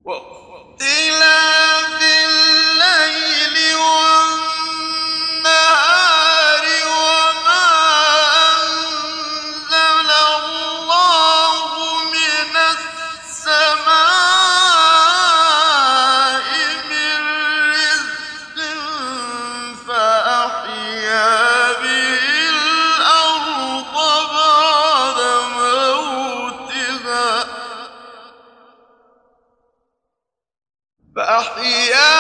واختلاف الليل والنهار وما أنزل الله من السماء من رزق فأحيا به الأرض بعد موتها